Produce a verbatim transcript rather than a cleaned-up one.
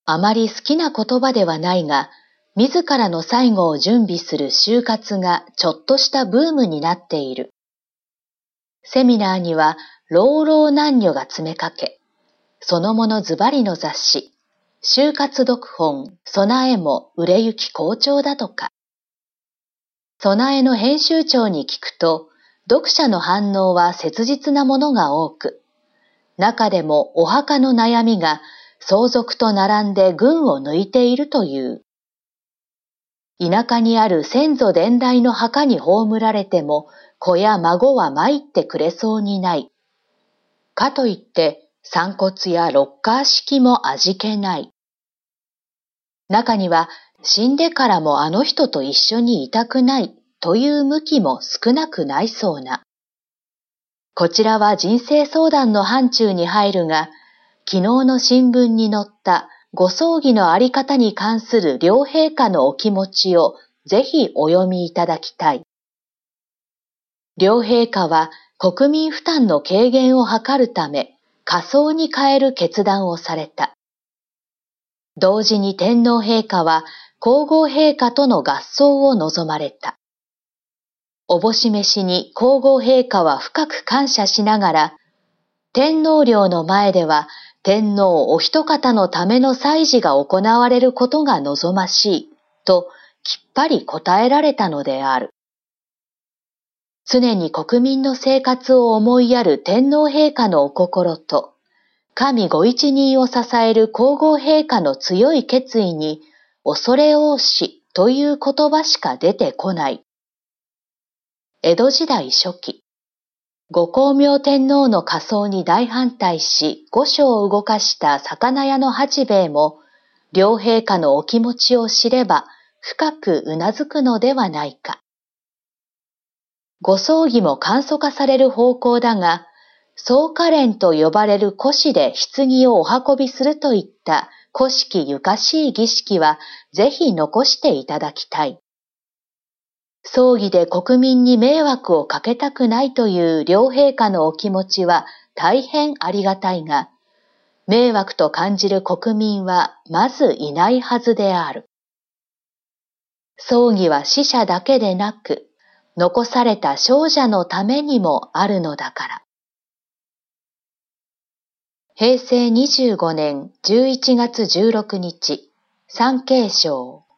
あまり好きな言葉ではないが、自らの最後を準備する就活がちょっとしたブームになっている。セミナーには老老男女が詰めかけ、そのものズバリの雑誌、就活読本、備えも売れ行き好調だとか。備えの編集長に聞くと、読者の反応は切実なものが多く、中でもお墓の悩みが相続と並んで群を抜いているという。田舎にある先祖伝来の墓に葬られても子や孫は参ってくれそうにない。かといって散骨やロッカー式も味気ない。中には死んでからもあの人と一緒にいたくないという向きも少なくないそうな。こちらは人生相談の範疇に入るが、昨日の新聞に載ったご葬儀のあり方に関する両陛下のお気持ちをぜひお読みいただきたい。両陛下は国民負担の軽減を図るため、火葬に変える決断をされた。同時に天皇陛下は皇后陛下との合葬を望まれた。おぼし飯に皇后陛下は深く感謝しながら、天皇陵の前では天皇お一方のための祭事が行われることが望ましい、ときっぱり答えられたのである。常に国民の生活を思いやる天皇陛下のお心と、神ご一人を支える皇后陛下の強い決意に、恐れ多しという言葉しか出てこない。江戸時代初期、ご光明天皇の火葬に大反対し、御所を動かした魚屋の八兵衛も、両陛下のお気持ちを知れば、深くうなずくのではないか。ご葬儀も簡素化される方向だが、葬花連と呼ばれる古紙で棺をお運びするといった古式ゆかしい儀式は、ぜひ残していただきたい。葬儀で国民に迷惑をかけたくないという両陛下のお気持ちは大変ありがたいが、迷惑と感じる国民はまずいないはずである。葬儀は死者だけでなく、残された少者のためにもあるのだから。へいせいにじゅうごねんじゅういちがつじゅうろくにち、産経省。